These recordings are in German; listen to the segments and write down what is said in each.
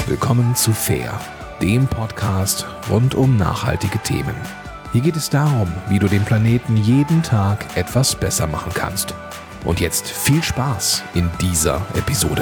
willkommen zu Fair, dem Podcast rund um nachhaltige Themen. Hier geht es darum, wie du den Planeten jeden Tag etwas besser machen kannst. Und jetzt viel Spaß in dieser Episode.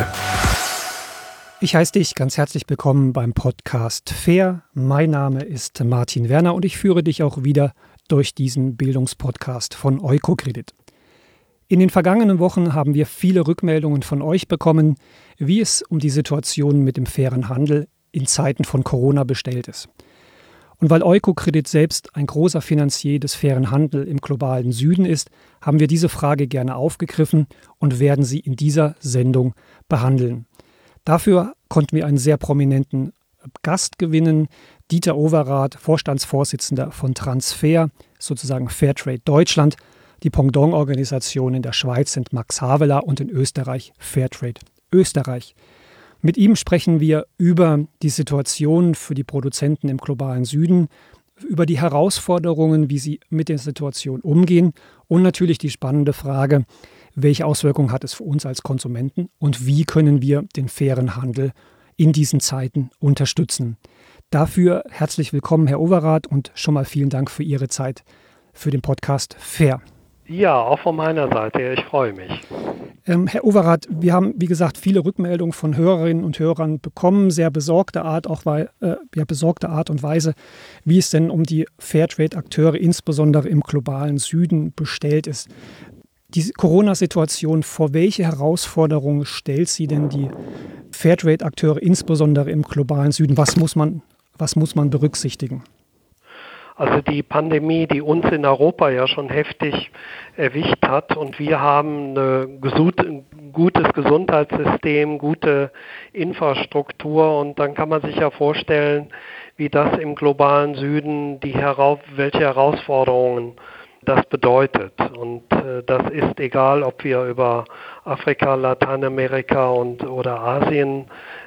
Ich heiße dich ganz herzlich willkommen beim Podcast Fair. Mein Name ist Martin Werner und ich führe dich auch wieder durch diesen Bildungspodcast von Eukokredit. In den vergangenen Wochen haben wir viele Rückmeldungen von euch bekommen, wie es um die Situation mit dem fairen Handel in Zeiten von Corona bestellt ist. Und weil Eukokredit selbst ein großer Finanzier des fairen Handels im globalen Süden ist, haben wir diese Frage gerne aufgegriffen und werden sie in dieser Sendung behandeln. Dafür konnten wir einen sehr prominenten Gast gewinnen, Dieter Overath, Vorstandsvorsitzender von Transfair, sozusagen Fairtrade Deutschland. Die Pendant-Organisation in der Schweiz sind Max Havelaar und in Österreich Fairtrade Österreich. Mit ihm sprechen wir über die Situation für die Produzenten im globalen Süden, über die Herausforderungen, wie sie mit der Situation umgehen und natürlich die spannende Frage, welche Auswirkungen hat es für uns als Konsumenten und wie können wir den fairen Handel in diesen Zeiten unterstützen. Dafür herzlich willkommen, Herr Overath, und schon mal vielen Dank für Ihre Zeit für den Podcast Fair. Ja, auch von meiner Seite her, ich freue mich. Herr Overath, wir haben, wie gesagt, viele Rückmeldungen von Hörerinnen und Hörern bekommen, sehr besorgte Art und Weise, wie es denn um die Fairtrade-Akteure, insbesondere im globalen Süden, bestellt ist. Die Corona-Situation, vor welche Herausforderungen stellt sie denn die Fairtrade-Akteure, insbesondere im globalen Süden? Was muss man berücksichtigen? Also die Pandemie, die uns in Europa ja schon heftig erwischt hat, und wir haben ein gutes Gesundheitssystem, gute Infrastruktur, und dann kann man sich ja vorstellen, wie das im globalen Süden, welche Herausforderungen das bedeutet. Und das ist egal, ob wir über Afrika, Lateinamerika oder Asien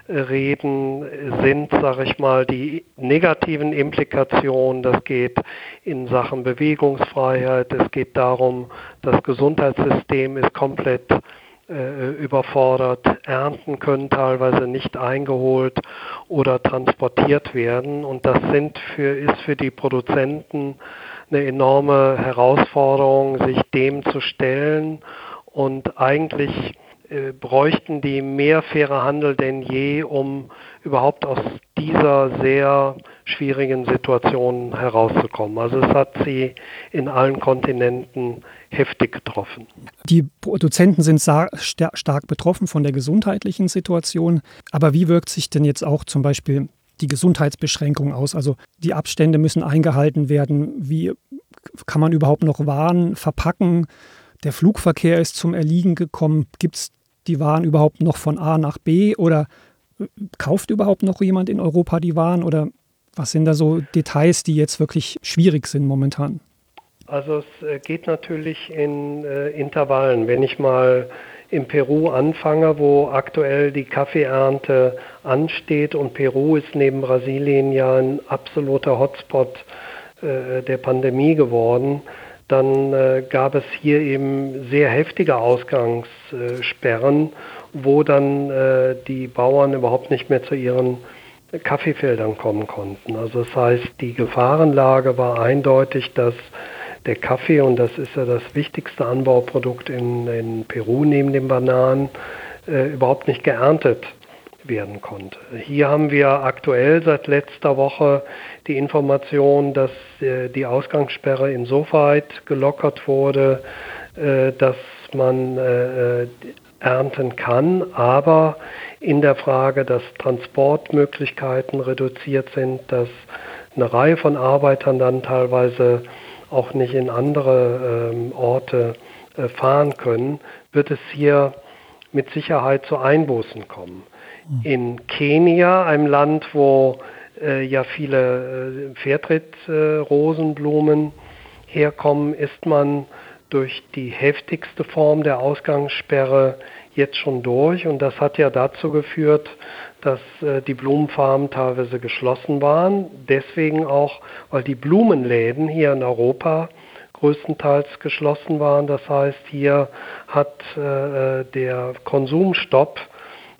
reden, sind, sage ich mal, die negativen Implikationen. Das geht in Sachen Bewegungsfreiheit. Es geht darum, das Gesundheitssystem ist komplett überfordert. Ernten können teilweise nicht eingeholt oder transportiert werden. Und das ist für die Produzenten eine enorme Herausforderung, sich dem zu stellen, und eigentlich bräuchten die mehr fairer Handel denn je, um überhaupt aus dieser sehr schwierigen Situation herauszukommen. Also es hat sie in allen Kontinenten heftig getroffen. Die Produzenten sind stark betroffen von der gesundheitlichen Situation, aber wie wirkt sich denn jetzt auch zum Beispiel die Gesundheitsbeschränkung aus? Also die Abstände müssen eingehalten werden. Wie kann man überhaupt noch Waren verpacken? Der Flugverkehr ist zum Erliegen gekommen. Gibt es die Waren überhaupt noch von A nach B, oder kauft überhaupt noch jemand in Europa die Waren, oder was sind da so Details, die jetzt wirklich schwierig sind momentan? Also es geht natürlich in Intervallen. Wenn ich mal in Peru anfange, wo aktuell die Kaffeeernte ansteht, und Peru ist neben Brasilien ja ein absoluter Hotspot der Pandemie geworden, dann gab es hier eben sehr heftige Ausgangssperren, wo dann die Bauern überhaupt nicht mehr zu ihren Kaffeefeldern kommen konnten. Also das heißt, die Gefahrenlage war eindeutig, dass der Kaffee, und das ist ja das wichtigste Anbauprodukt in Peru neben den Bananen, überhaupt nicht geerntet werden konnte. Hier haben wir aktuell seit letzter Woche die Information, dass die Ausgangssperre insoweit gelockert wurde, dass man ernten kann, aber in der Frage, dass Transportmöglichkeiten reduziert sind, dass eine Reihe von Arbeitern dann teilweise auch nicht in andere Orte fahren können, wird es hier mit Sicherheit zu Einbußen kommen. In Kenia, einem Land, wo ja viele Fairtrade-Rosenblumen herkommen, ist man durch die heftigste Form der Ausgangssperre jetzt schon durch. Und das hat ja dazu geführt, dass die Blumenfarmen teilweise geschlossen waren. Deswegen auch, weil die Blumenläden hier in Europa größtenteils geschlossen waren. Das heißt, hier hat der Konsumstopp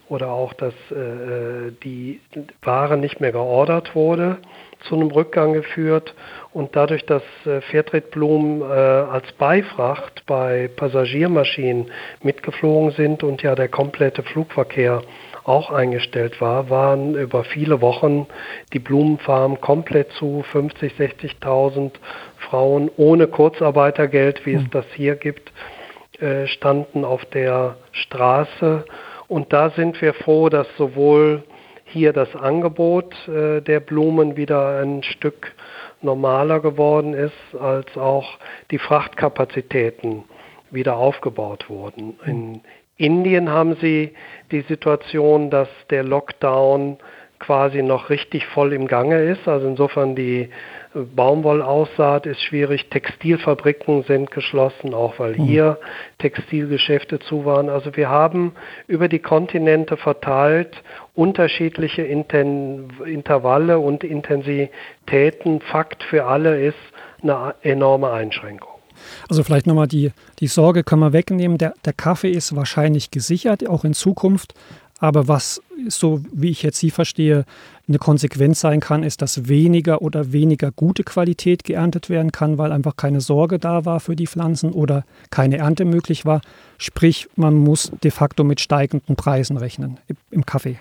oder auch, dass die Ware nicht mehr geordert wurde, zu einem Rückgang geführt. Und dadurch, dass Fairtrade-Blumen als Beifracht bei Passagiermaschinen mitgeflogen sind und ja der komplette Flugverkehr auch eingestellt war, waren über viele Wochen die Blumenfarmen komplett zu. 50.000, 60.000 Frauen ohne Kurzarbeitergeld, wie es das hier gibt, standen auf der Straße. Und da sind wir froh, dass sowohl hier das Angebot der Blumen wieder ein Stück normaler geworden ist, als auch die Frachtkapazitäten wieder aufgebaut wurden. In Indien haben sie die Situation, dass der Lockdown quasi noch richtig voll im Gange ist. Also insofern die Baumwollaussaat ist schwierig, Textilfabriken sind geschlossen, auch weil hier Textilgeschäfte zu waren. Also wir haben über die Kontinente verteilt unterschiedliche Intervalle und Intensitäten. Fakt für alle ist eine enorme Einschränkung. Also vielleicht nochmal die Sorge können wir wegnehmen. Der Kaffee ist wahrscheinlich gesichert, auch in Zukunft. Aber was, so wie ich jetzt Sie verstehe, eine Konsequenz sein kann, ist, dass weniger gute Qualität geerntet werden kann, weil einfach keine Sorge da war für die Pflanzen oder keine Ernte möglich war. Sprich, man muss de facto mit steigenden Preisen rechnen im Kaffee.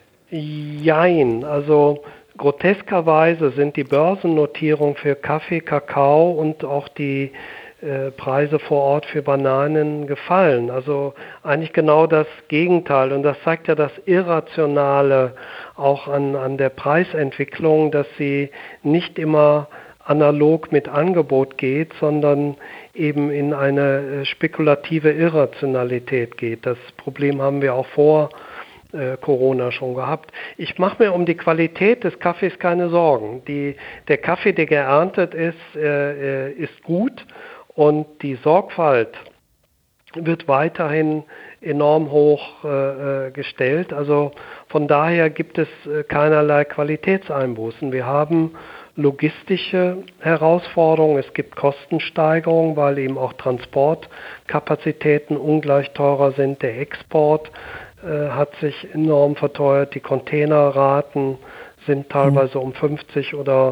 Jein, also groteskerweise sind die Börsennotierungen für Kaffee, Kakao und auch die Preise vor Ort für Bananen gefallen. Also eigentlich genau das Gegenteil. Und das zeigt ja das Irrationale auch an der Preisentwicklung, dass sie nicht immer analog mit Angebot geht, sondern eben in eine spekulative Irrationalität geht. Das Problem haben wir auch vor Corona schon gehabt. Ich mache mir um die Qualität des Kaffees keine Sorgen. Der Kaffee, der geerntet ist gut. Und die Sorgfalt wird weiterhin enorm hoch gestellt. Also von daher gibt es keinerlei Qualitätseinbußen. Wir haben logistische Herausforderungen. Es gibt Kostensteigerungen, weil eben auch Transportkapazitäten ungleich teurer sind. Der Export hat sich enorm verteuert. Die Containerraten sind teilweise um 50 oder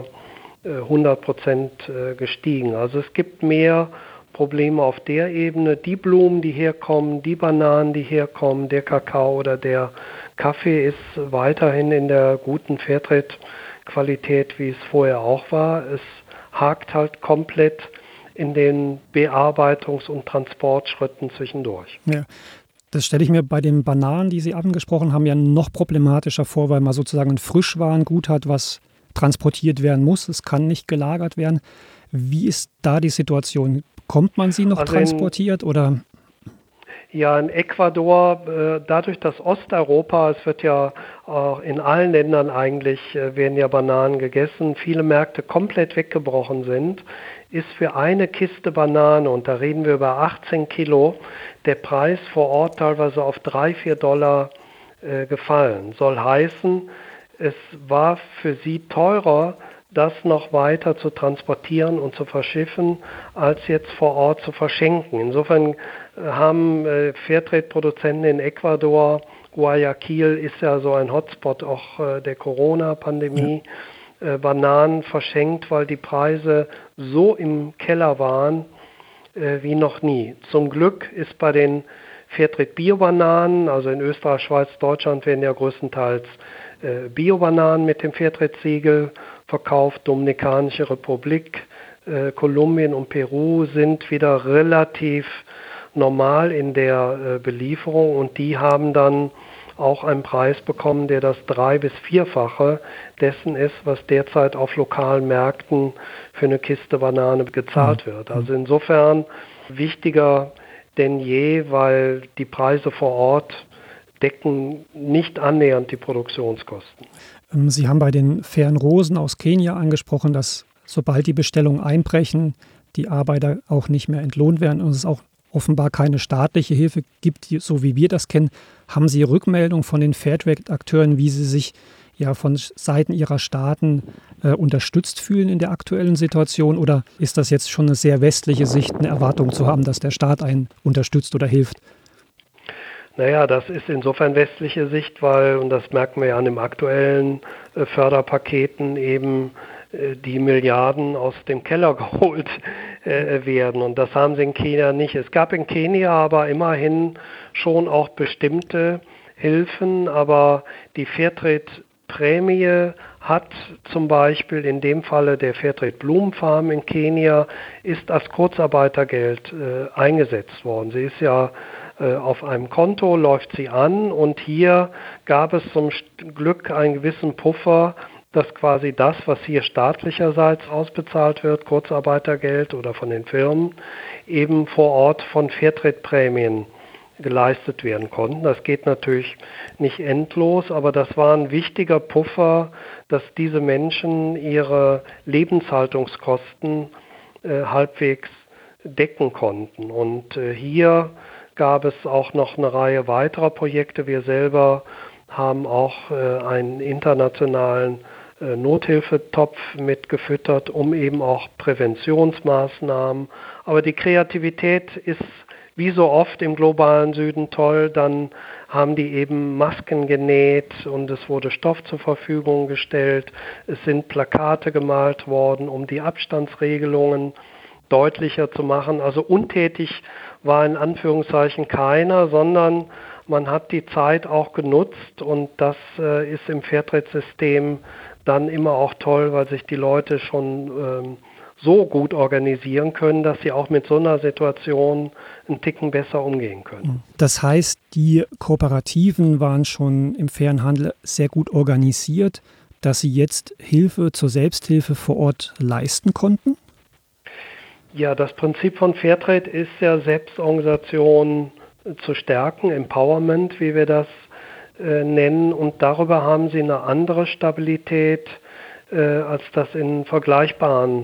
100% gestiegen. Also es gibt mehr Probleme auf der Ebene. Die Blumen, die herkommen, die Bananen, die herkommen, der Kakao oder der Kaffee ist weiterhin in der guten Fairtrade-Qualität, wie es vorher auch war. Es hakt halt komplett in den Bearbeitungs- und Transportschritten zwischendurch. Ja. Das stelle ich mir bei den Bananen, die Sie angesprochen haben, ja noch problematischer vor, weil man sozusagen ein Frischwarengut hat, was transportiert werden muss. Es kann nicht gelagert werden. Wie ist da die Situation? Kommt man sie noch transportiert oder? Ja, in Ecuador, dadurch, dass Osteuropa, es wird ja auch in allen Ländern eigentlich, werden ja Bananen gegessen, viele Märkte komplett weggebrochen sind, ist für eine Kiste Banane, und da reden wir über 18 Kilo, der Preis vor Ort teilweise auf $3-4 gefallen. Soll heißen, es war für sie teurer, das noch weiter zu transportieren und zu verschiffen, als jetzt vor Ort zu verschenken. Insofern haben Fairtrade-Produzenten in Ecuador, Guayaquil ist ja so ein Hotspot auch der Corona-Pandemie, Bananen verschenkt, weil die Preise so im Keller waren wie noch nie. Zum Glück ist bei den Fairtrade-Bio-Bananen, also in Österreich, Schweiz, Deutschland werden ja größtenteils Bio-Bananen mit dem Fairtrade-Siegel verkauft. Dominikanische Republik, Kolumbien und Peru sind wieder relativ normal in der Belieferung, und die haben dann auch einen Preis bekommen, der das 3- bis 4-fache dessen ist, was derzeit auf lokalen Märkten für eine Kiste Banane gezahlt wird. Also insofern wichtiger denn je, weil die Preise vor Ort decken nicht annähernd die Produktionskosten. Sie haben bei den fairen Rosen aus Kenia angesprochen, dass sobald die Bestellungen einbrechen, die Arbeiter auch nicht mehr entlohnt werden und es auch offenbar keine staatliche Hilfe gibt, so wie wir das kennen. Haben Sie Rückmeldung von den Fairtrade-Akteuren, wie sie sich ja von Seiten ihrer Staaten unterstützt fühlen in der aktuellen Situation? Oder ist das jetzt schon eine sehr westliche Sicht, eine Erwartung zu haben, dass der Staat einen unterstützt oder hilft? Naja, das ist insofern westliche Sicht, weil, und das merken wir ja an den aktuellen Förderpaketen, eben die Milliarden aus dem Keller geholt werden. Und das haben sie in Kenia nicht. Es gab in Kenia aber immerhin schon auch bestimmte Hilfen, aber die Fairtrade-Prämie hat zum Beispiel in dem Falle der Fairtrade Blumenfarm in Kenia ist als Kurzarbeitergeld eingesetzt worden. Sie ist ja auf einem Konto, läuft sie an, und hier gab es zum Glück einen gewissen Puffer, dass quasi das, was hier staatlicherseits ausbezahlt wird, Kurzarbeitergeld oder von den Firmen, eben vor Ort von Fairtrade-Prämien geleistet werden konnten. Das geht natürlich nicht endlos, aber das war ein wichtiger Puffer, dass diese Menschen ihre Lebenshaltungskosten halbwegs decken konnten. Und hier gab es auch noch eine Reihe weiterer Projekte. Wir selber haben auch einen internationalen Nothilfetopf mitgefüttert, um eben auch Präventionsmaßnahmen. Aber die Kreativität ist wie so oft im globalen Süden toll. Dann haben die eben Masken genäht und es wurde Stoff zur Verfügung gestellt. Es sind Plakate gemalt worden, um die Abstandsregelungen deutlicher zu machen. Also untätig war in Anführungszeichen keiner, sondern man hat die Zeit auch genutzt, und das ist im Fairtrade-System dann immer auch toll, weil sich die Leute schon so gut organisieren können, dass sie auch mit so einer Situation einen Ticken besser umgehen können. Das heißt, die Kooperativen waren schon im fairen Handel sehr gut organisiert, dass sie jetzt Hilfe zur Selbsthilfe vor Ort leisten konnten? Ja, das Prinzip von Fairtrade ist ja, Selbstorganisation zu stärken, Empowerment, wie wir das nennen, und darüber haben sie eine andere Stabilität, als das in vergleichbaren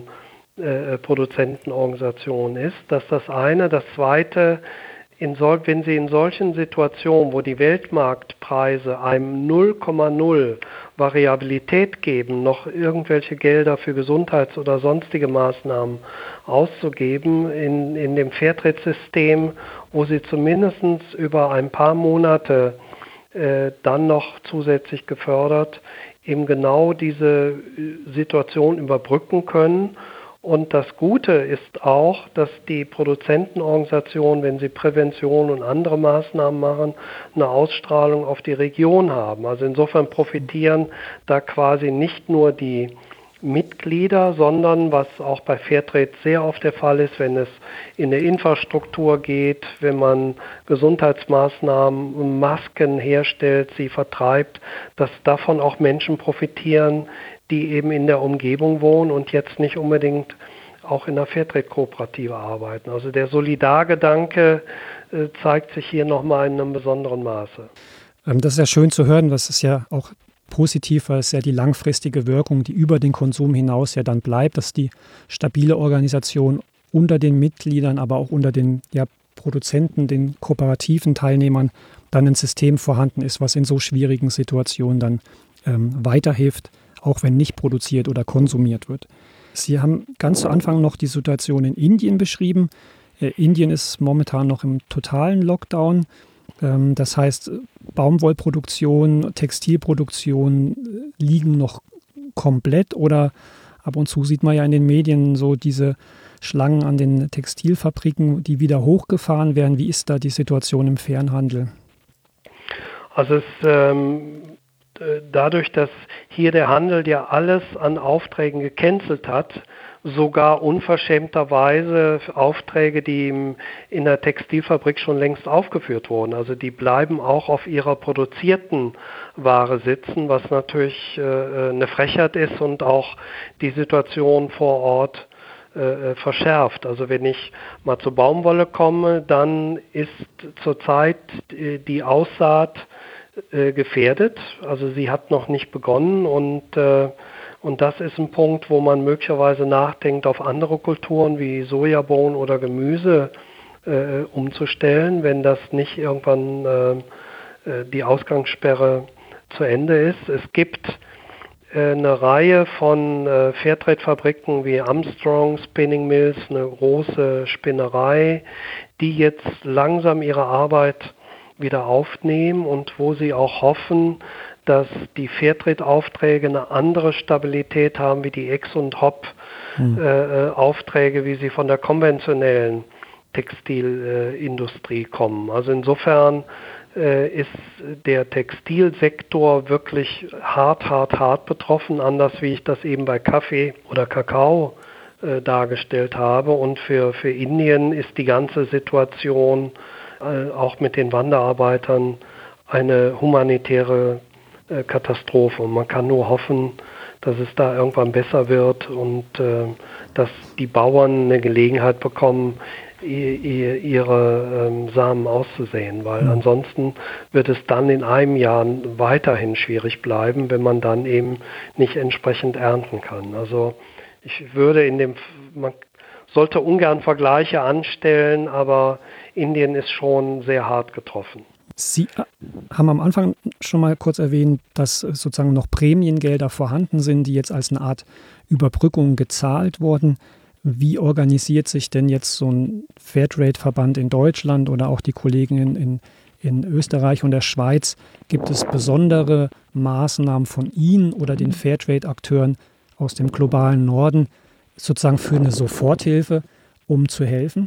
Produzentenorganisationen ist. Das ist das eine. Das zweite, wenn Sie in solchen Situationen, wo die Weltmarktpreise einem 0,0 Variabilität geben, noch irgendwelche Gelder für Gesundheits- oder sonstige Maßnahmen auszugeben, in dem Fairtrade-System, wo Sie zumindest über ein paar Monate dann noch zusätzlich gefördert, eben genau diese Situation überbrücken können. Und das Gute ist auch, dass die Produzentenorganisationen, wenn sie Prävention und andere Maßnahmen machen, eine Ausstrahlung auf die Region haben. Also insofern profitieren da quasi nicht nur die Mitglieder, sondern was auch bei Fairtrade sehr oft der Fall ist, wenn es in eine Infrastruktur geht, wenn man Gesundheitsmaßnahmen, Masken herstellt, sie vertreibt, dass davon auch Menschen profitieren, die eben in der Umgebung wohnen und jetzt nicht unbedingt auch in der Fairtrade-Kooperative arbeiten. Also der Solidargedanke zeigt sich hier nochmal in einem besonderen Maße. Das ist ja schön zu hören, das ist ja auch positiv, weil es ja die langfristige Wirkung, die über den Konsum hinaus ja dann bleibt, dass die stabile Organisation unter den Mitgliedern, aber auch unter den Produzenten, den kooperativen Teilnehmern dann ein System vorhanden ist, was in so schwierigen Situationen dann weiterhilft, auch wenn nicht produziert oder konsumiert wird. Sie haben ganz zu Anfang noch die Situation in Indien beschrieben. Indien ist momentan noch im totalen Lockdown. Das heißt, Baumwollproduktion, Textilproduktion liegen noch komplett, oder ab und zu sieht man ja in den Medien so diese Schlangen an den Textilfabriken, die wieder hochgefahren werden. Wie ist da die Situation im fairen Handel? Also dadurch, dass hier der Handel ja alles an Aufträgen gecancelt hat, sogar unverschämterweise Aufträge, die in der Textilfabrik schon längst aufgeführt wurden. Also die bleiben auch auf ihrer produzierten Ware sitzen, was natürlich eine Frechheit ist und auch die Situation vor Ort verschärft. Also wenn ich mal zur Baumwolle komme, dann ist zurzeit die Aussaat gefährdet. Also sie hat noch nicht begonnen, und das ist ein Punkt, wo man möglicherweise nachdenkt, auf andere Kulturen wie Sojabohnen oder Gemüse umzustellen, wenn das nicht irgendwann die Ausgangssperre zu Ende ist. Es gibt eine Reihe von Fairtrade-Fabriken wie Armstrong Spinning Mills, eine große Spinnerei, die jetzt langsam ihre Arbeit wieder aufnehmen und wo Sie auch hoffen, dass die Fairtrade-Aufträge eine andere Stabilität haben wie die Ex- und Hop-Aufträge, wie sie von der konventionellen Textilindustrie kommen. Also insofern ist der Textilsektor wirklich hart betroffen, anders wie ich das eben bei Kaffee oder Kakao dargestellt habe. Und für Indien ist die ganze Situation auch mit den Wanderarbeitern eine humanitäre Katastrophe. Und man kann nur hoffen, dass es da irgendwann besser wird und dass die Bauern eine Gelegenheit bekommen, ihre Samen auszusäen, weil ansonsten wird es dann in einem Jahr weiterhin schwierig bleiben, wenn man dann eben nicht entsprechend ernten kann. Also ich würde man sollte ungern Vergleiche anstellen, aber Indien ist schon sehr hart getroffen. Sie haben am Anfang schon mal kurz erwähnt, dass sozusagen noch Prämiengelder vorhanden sind, die jetzt als eine Art Überbrückung gezahlt wurden. Wie organisiert sich denn jetzt so ein Fairtrade-Verband in Deutschland oder auch die Kollegen in Österreich und der Schweiz? Gibt es besondere Maßnahmen von Ihnen oder den Fairtrade-Akteuren aus dem globalen Norden sozusagen für eine Soforthilfe, um zu helfen?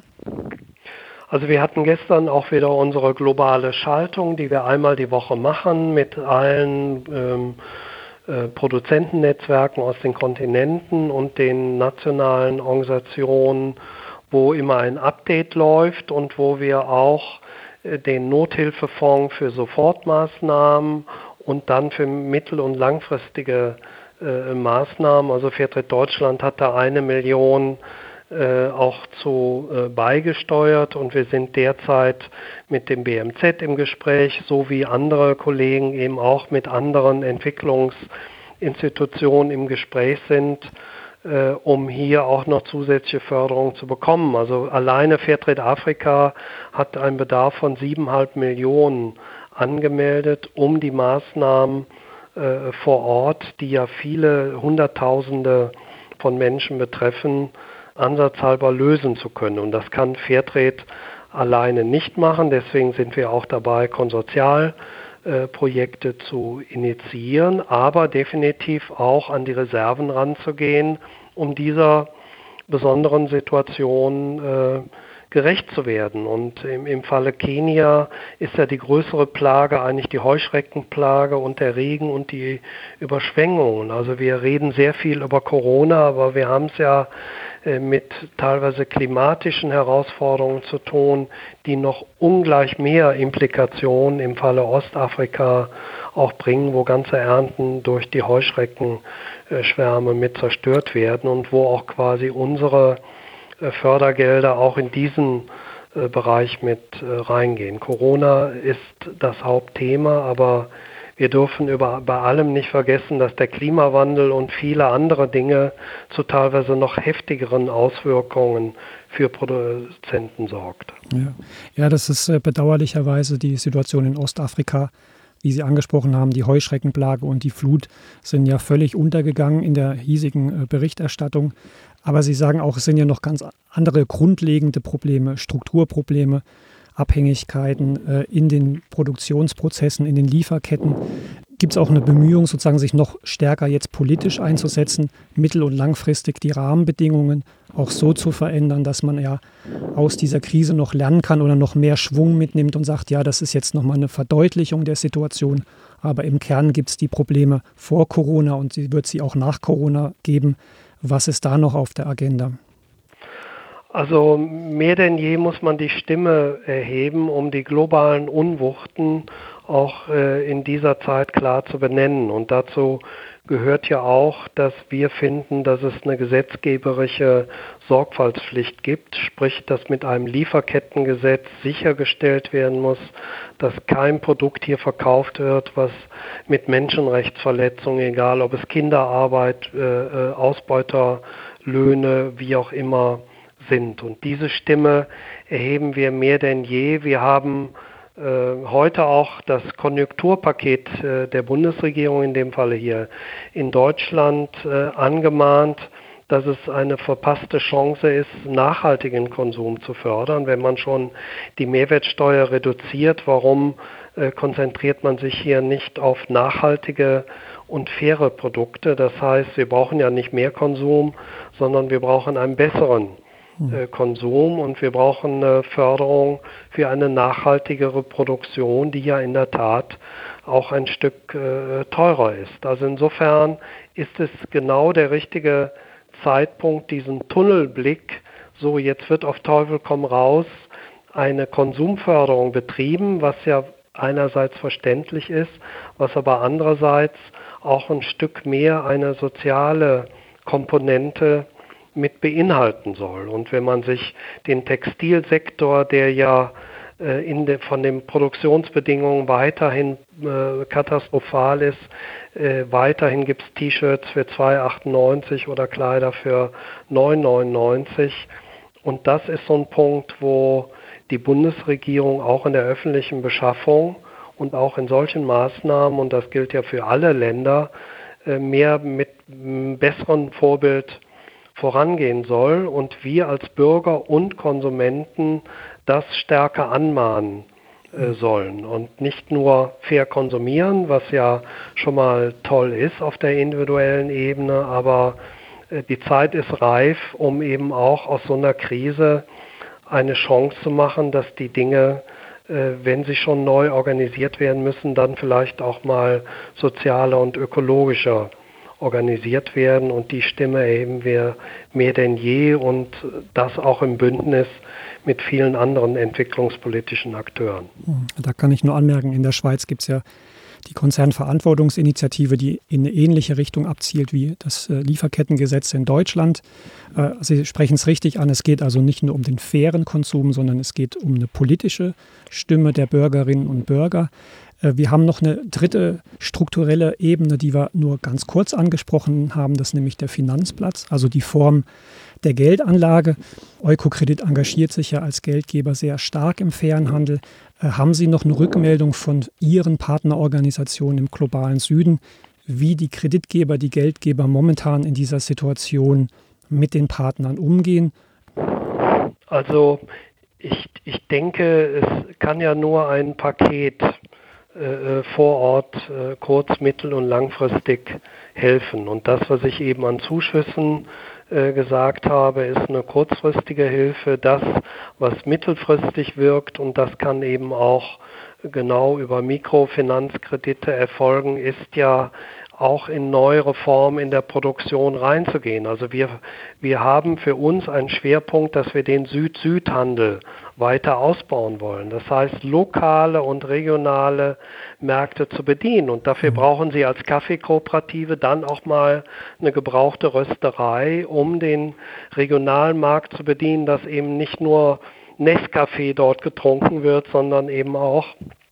Also wir hatten gestern auch wieder unsere globale Schaltung, die wir einmal die Woche machen mit allen Produzentennetzwerken aus den Kontinenten und den nationalen Organisationen, wo immer ein Update läuft und wo wir auch den Nothilfefonds für Sofortmaßnahmen und dann für mittel- und langfristige Maßnahmen, also Fairtrade Deutschland hat da 1 Million auch zu beigesteuert und wir sind derzeit mit dem BMZ im Gespräch, so wie andere Kollegen eben auch mit anderen Entwicklungsinstitutionen im Gespräch sind, um hier auch noch zusätzliche Förderung zu bekommen. Also alleine Fairtrade Afrika hat einen Bedarf von 7,5 Millionen angemeldet, um die Maßnahmen vor Ort, die ja viele Hunderttausende von Menschen betreffen, ansatzhalber lösen zu können. Und das kann Fairtrade alleine nicht machen. Deswegen sind wir auch dabei, Konsortialprojekte zu initiieren, aber definitiv auch an die Reserven ranzugehen, um dieser besonderen Situation gerecht zu werden. Und im Falle Kenia ist ja die größere Plage eigentlich die Heuschreckenplage und der Regen und die Überschwemmungen. Also wir reden sehr viel über Corona, aber wir haben es ja mit teilweise klimatischen Herausforderungen zu tun, die noch ungleich mehr Implikationen im Falle Ostafrika auch bringen, wo ganze Ernten durch die Heuschreckenschwärme mit zerstört werden und wo auch quasi unsere Fördergelder auch in diesen Bereich mit reingehen. Corona ist das Hauptthema, aber wir dürfen bei allem nicht vergessen, dass der Klimawandel und viele andere Dinge zu teilweise noch heftigeren Auswirkungen für Produzenten sorgt. Ja, das ist bedauerlicherweise die Situation in Ostafrika, wie Sie angesprochen haben. Die Heuschreckenplage und die Flut sind ja völlig untergegangen in der hiesigen Berichterstattung. Aber Sie sagen auch, es sind ja noch ganz andere grundlegende Probleme, Strukturprobleme, Abhängigkeiten in den Produktionsprozessen, in den Lieferketten. Gibt es auch eine Bemühung, sozusagen sich noch stärker jetzt politisch einzusetzen, mittel- und langfristig die Rahmenbedingungen auch so zu verändern, dass man ja aus dieser Krise noch lernen kann oder noch mehr Schwung mitnimmt und sagt, ja, das ist jetzt nochmal eine Verdeutlichung der Situation, aber im Kern gibt es die Probleme vor Corona und sie wird sie auch nach Corona geben. Was ist da noch auf der Agenda? Also mehr denn je muss man die Stimme erheben, um die globalen Unwuchten auch in dieser Zeit klar zu benennen. Und dazu gehört ja auch, dass wir finden, dass es eine gesetzgeberische Sorgfaltspflicht gibt, sprich, dass mit einem Lieferkettengesetz sichergestellt werden muss, dass kein Produkt hier verkauft wird, was mit Menschenrechtsverletzungen, egal ob es Kinderarbeit, Ausbeuterlöhne, wie auch immer, sind. Und diese Stimme erheben wir mehr denn je. Wir haben heute auch das Konjunkturpaket der Bundesregierung, in dem Falle hier in Deutschland, angemahnt, dass es eine verpasste Chance ist, nachhaltigen Konsum zu fördern. Wenn man schon die Mehrwertsteuer reduziert, warum konzentriert man sich hier nicht auf nachhaltige und faire Produkte? Das heißt, wir brauchen ja nicht mehr Konsum, sondern wir brauchen einen besseren Konsum und wir brauchen eine Förderung für eine nachhaltigere Produktion, die ja in der Tat auch ein Stück teurer ist. Also insofern ist es genau der richtige Zeitpunkt, diesen Tunnelblick, so jetzt wird auf Teufel komm raus eine Konsumförderung betrieben, was ja einerseits verständlich ist, was aber andererseits auch ein Stück mehr eine soziale Komponente mit beinhalten soll. Und wenn man sich den Textilsektor, der ja von den Produktionsbedingungen weiterhin katastrophal ist, weiterhin gibt es T-Shirts für 2,98 oder Kleider für 9,99. Und das ist so ein Punkt, wo die Bundesregierung auch in der öffentlichen Beschaffung und auch in solchen Maßnahmen, und das gilt ja für alle Länder, mehr mit einem besseren Vorbild vorangehen soll und wir als Bürger und Konsumenten das stärker anmahnen sollen und nicht nur fair konsumieren, was ja schon mal toll ist auf der individuellen Ebene, aber die Zeit ist reif, um eben auch aus so einer Krise eine Chance zu machen, dass die Dinge, wenn sie schon neu organisiert werden müssen, dann vielleicht auch mal sozialer und ökologischer organisiert werden, und die Stimme erheben wir mehr denn je und das auch im Bündnis mit vielen anderen entwicklungspolitischen Akteuren. Da kann ich nur anmerken, in der Schweiz gibt es ja die Konzernverantwortungsinitiative, die in eine ähnliche Richtung abzielt wie das Lieferkettengesetz in Deutschland. Sie sprechen es richtig an, es geht also nicht nur um den fairen Konsum, sondern es geht um eine politische Stimme der Bürgerinnen und Bürger. Wir haben noch eine dritte strukturelle Ebene, die wir nur ganz kurz angesprochen haben, das ist nämlich der Finanzplatz, also die Form der Geldanlage. Eukokredit engagiert sich ja als Geldgeber sehr stark im fairen Handel. Haben Sie noch eine Rückmeldung von Ihren Partnerorganisationen im globalen Süden, wie die Kreditgeber, die Geldgeber momentan in dieser Situation mit den Partnern umgehen? Also ich denke, es kann ja nur ein Paket vor Ort kurz-, mittel- und langfristig helfen. Und das, was ich eben an Zuschüssen gesagt habe, ist eine kurzfristige Hilfe. Das, was mittelfristig wirkt, und das kann eben auch genau über Mikrofinanzkredite erfolgen, ist ja auch in neuere Formen in der Produktion reinzugehen. Also wir haben für uns einen Schwerpunkt, dass wir den Süd-Süd-Handel weiter ausbauen wollen. Das heißt, lokale und regionale Märkte zu bedienen. Und dafür brauchen Sie als Kaffeekooperative dann auch mal eine gebrauchte Rösterei, um den regionalen Markt zu bedienen, dass eben nicht nur Nescafé dort getrunken wird, sondern eben auch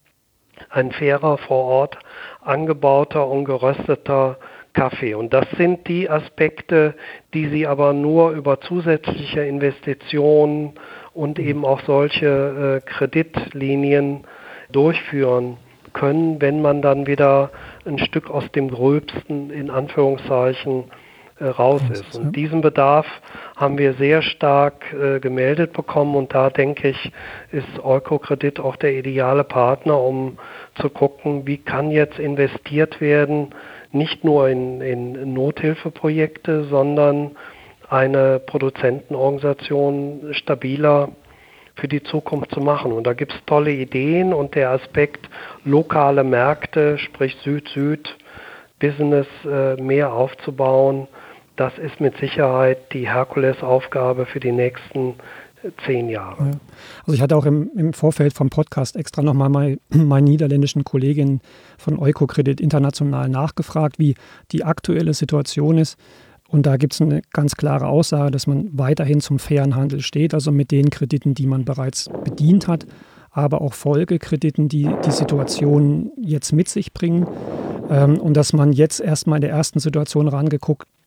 ein fairer, vor Ort angebauter und gerösteter Kaffee. Und das sind die Aspekte, die Sie aber nur über zusätzliche Investitionen und eben auch solche Kreditlinien durchführen können, wenn man dann wieder ein Stück aus dem Gröbsten, in Anführungszeichen, raus ist. Und diesen Bedarf haben wir sehr stark gemeldet bekommen, und da denke ich, ist Eukokredit auch der ideale Partner, um zu gucken, wie kann jetzt investiert werden, nicht nur in Nothilfeprojekte, sondern eine Produzentenorganisation stabiler für die Zukunft zu machen. Und da gibt es tolle Ideen, und der Aspekt lokale Märkte, sprich Süd-Süd, Business mehr aufzubauen, das ist mit Sicherheit die Herkulesaufgabe für die nächsten 10 Jahre. Ja. Also ich hatte auch im Vorfeld vom Podcast extra nochmal meinen niederländischen Kolleginnen von Eukokredit international nachgefragt, wie die aktuelle Situation ist. Und da gibt es eine ganz klare Aussage, dass man weiterhin zum fairen Handel steht, also mit den Krediten, die man bereits bedient hat, aber auch Folgekrediten, die die Situation jetzt mit sich bringen. Und dass man jetzt erstmal in der ersten Situation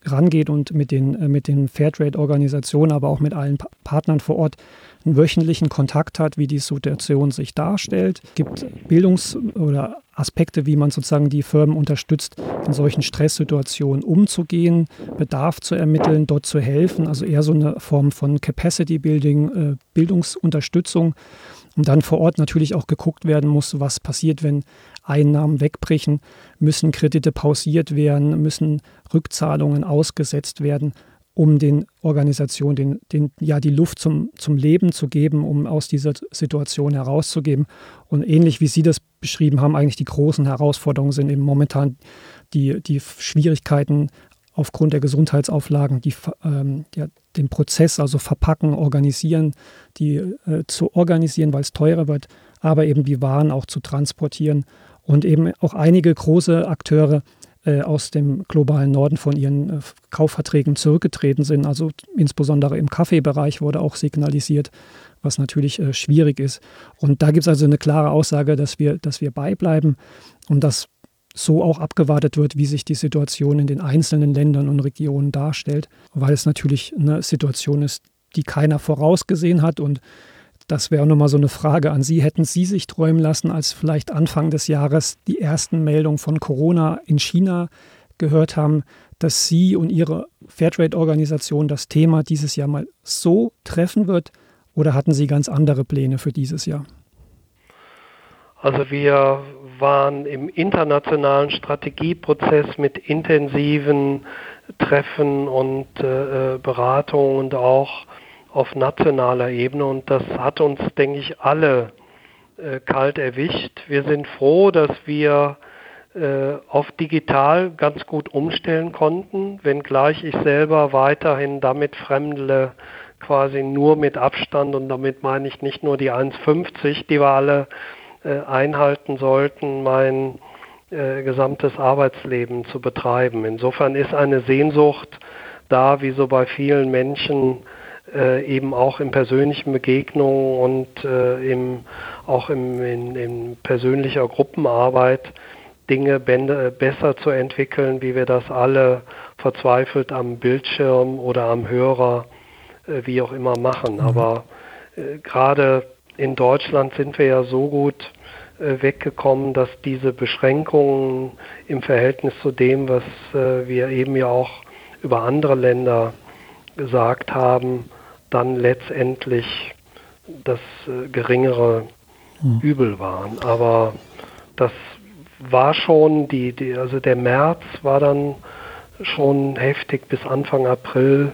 rangeht und mit den Fairtrade-Organisationen, aber auch mit allen Partnern vor Ort einen wöchentlichen Kontakt hat, wie die Situation sich darstellt. Es gibt oder Aspekte, wie man sozusagen die Firmen unterstützt, in solchen Stresssituationen umzugehen, Bedarf zu ermitteln, dort zu helfen, also eher so eine Form von Capacity Building, Bildungsunterstützung. Und dann vor Ort natürlich auch geguckt werden muss, was passiert, wenn Einnahmen wegbrechen, müssen Kredite pausiert werden, müssen Rückzahlungen ausgesetzt werden, um den Organisationen die Luft zum Leben zu geben, um aus dieser Situation herauszugeben. Und ähnlich wie Sie das beschrieben haben, eigentlich die großen Herausforderungen sind eben momentan die Schwierigkeiten aufgrund der Gesundheitsauflagen, den Prozess, also verpacken, organisieren, zu organisieren, weil es teurer wird, aber eben die Waren auch zu transportieren und eben auch einige große Akteure aus dem globalen Norden von ihren Kaufverträgen zurückgetreten sind. Also insbesondere im Kaffeebereich wurde auch signalisiert, was natürlich schwierig ist. Und da gibt es also eine klare Aussage, dass wir beibleiben und dass so auch abgewartet wird, wie sich die Situation in den einzelnen Ländern und Regionen darstellt, weil es natürlich eine Situation ist, die keiner vorausgesehen hat. Und das wäre auch nochmal so eine Frage an Sie. Hätten Sie sich träumen lassen, als vielleicht Anfang des Jahres die ersten Meldungen von Corona in China gehört haben, dass Sie und Ihre Fairtrade-Organisation das Thema dieses Jahr mal so treffen wird? Oder hatten Sie ganz andere Pläne für dieses Jahr? Also wir waren im internationalen Strategieprozess mit intensiven Treffen und Beratungen und auch auf nationaler Ebene, und das hat uns, denke ich, alle kalt erwischt. Wir sind froh, dass wir auf digital ganz gut umstellen konnten, wenngleich ich selber weiterhin damit fremdle, quasi nur mit Abstand, und damit meine ich nicht nur die 1,50, die wir alle einhalten sollten, mein gesamtes Arbeitsleben zu betreiben. Insofern ist eine Sehnsucht da, wie so bei vielen Menschen, eben auch in persönlichen Begegnungen und in persönlicher Gruppenarbeit Dinge besser zu entwickeln, wie wir das alle verzweifelt am Bildschirm oder am Hörer, wie auch immer, machen. Aber gerade in Deutschland sind wir ja so gut weggekommen, dass diese Beschränkungen im Verhältnis zu dem, was wir eben ja auch über andere Länder gesagt haben, dann letztendlich das geringere Übel waren. Aber das war schon, also der März war dann schon heftig bis Anfang April,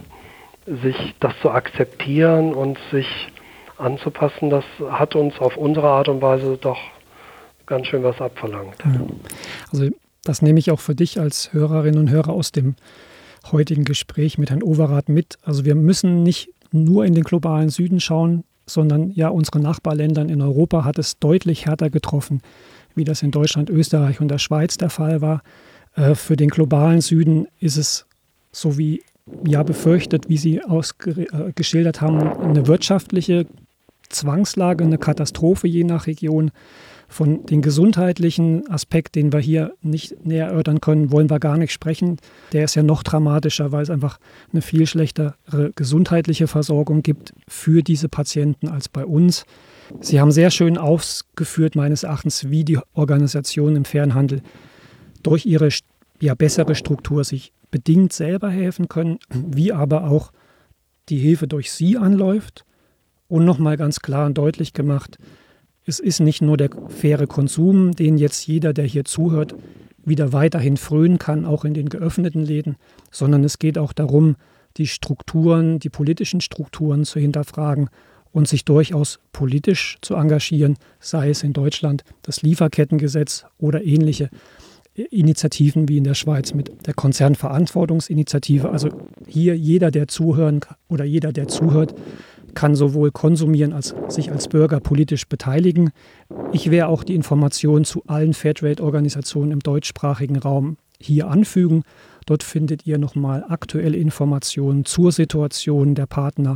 sich das zu akzeptieren und sich anzupassen. Das hat uns auf unsere Art und Weise doch ganz schön was abverlangt. Ja. Also das nehme ich auch für dich als Hörerinnen und Hörer aus dem heutigen Gespräch mit Herrn Overath mit. Also wir müssen nicht nur in den globalen Süden schauen, sondern ja, unsere Nachbarländer in Europa hat es deutlich härter getroffen, wie das in Deutschland, Österreich und der Schweiz der Fall war. Für den globalen Süden ist es, so wie ja befürchtet, wie Sie geschildert haben, eine wirtschaftliche Zwangslage, eine Katastrophe je nach Region. Von den gesundheitlichen Aspekt, den wir hier nicht näher erörtern können, wollen wir gar nicht sprechen. Der ist ja noch dramatischer, weil es einfach eine viel schlechtere gesundheitliche Versorgung gibt für diese Patienten als bei uns. Sie haben sehr schön ausgeführt, meines Erachtens, wie die Organisationen im Fernhandel durch ihre bessere Struktur sich bedingt selber helfen können, wie aber auch die Hilfe durch Sie anläuft. Und nochmal ganz klar und deutlich gemacht, es ist nicht nur der faire Konsum, den jetzt jeder, der hier zuhört, wieder weiterhin frönen kann, auch in den geöffneten Läden, sondern es geht auch darum, die Strukturen, die politischen Strukturen zu hinterfragen und sich durchaus politisch zu engagieren, sei es in Deutschland das Lieferkettengesetz oder ähnliche Initiativen wie in der Schweiz mit der Konzernverantwortungsinitiative. Also hier jeder, der zuhören oder jeder, der zuhört, kann sowohl konsumieren als sich als Bürger politisch beteiligen. Ich werde auch die Informationen zu allen Fairtrade-Organisationen im deutschsprachigen Raum hier anfügen. Dort findet ihr nochmal aktuelle Informationen zur Situation der Partner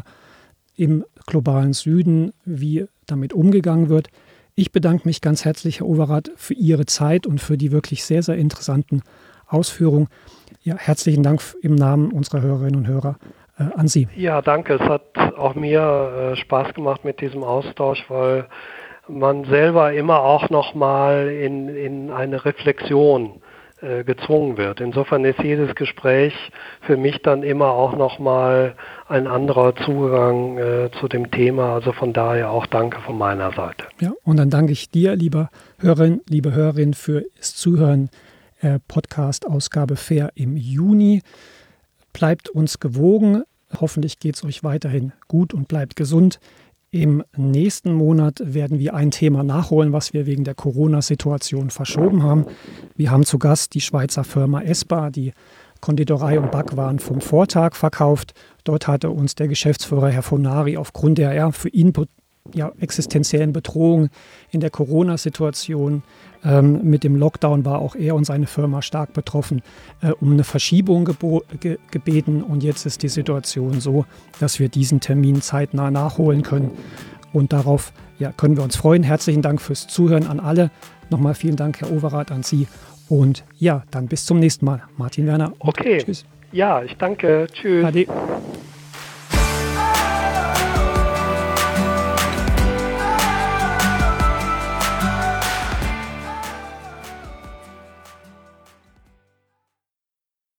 im globalen Süden, wie damit umgegangen wird. Ich bedanke mich ganz herzlich, Herr Overath, für Ihre Zeit und für die wirklich sehr, sehr interessanten Ausführungen. Ja, herzlichen Dank im Namen unserer Hörerinnen und Hörer an Sie. Ja, danke. Es hat auch mir Spaß gemacht mit diesem Austausch, weil man selber immer auch nochmal in eine Reflexion gezwungen wird. Insofern ist jedes Gespräch für mich dann immer auch nochmal ein anderer Zugang zu dem Thema. Also von daher auch danke von meiner Seite. Ja, und dann danke ich dir, liebe Hörerin, fürs Zuhören. Podcast-Ausgabe Fair im Juni. Bleibt uns gewogen. Hoffentlich geht es euch weiterhin gut und bleibt gesund. Im nächsten Monat werden wir ein Thema nachholen, was wir wegen der Corona-Situation verschoben haben. Wir haben zu Gast die Schweizer Firma Espa, die Konditorei und Backwaren vom Vortag verkauft. Dort hatte uns der Geschäftsführer Herr Fonari aufgrund der für ihn existenziellen Bedrohung in der Corona-Situation mit dem Lockdown war auch er und seine Firma stark betroffen, um eine Verschiebung gebeten. Und jetzt ist die Situation so, dass wir diesen Termin zeitnah nachholen können. Und darauf können wir uns freuen. Herzlichen Dank fürs Zuhören an alle. Nochmal vielen Dank, Herr Overath, an Sie. Und dann bis zum nächsten Mal. Martin Werner. Okay. Tschüss. Ja, ich danke. Tschüss. Ade.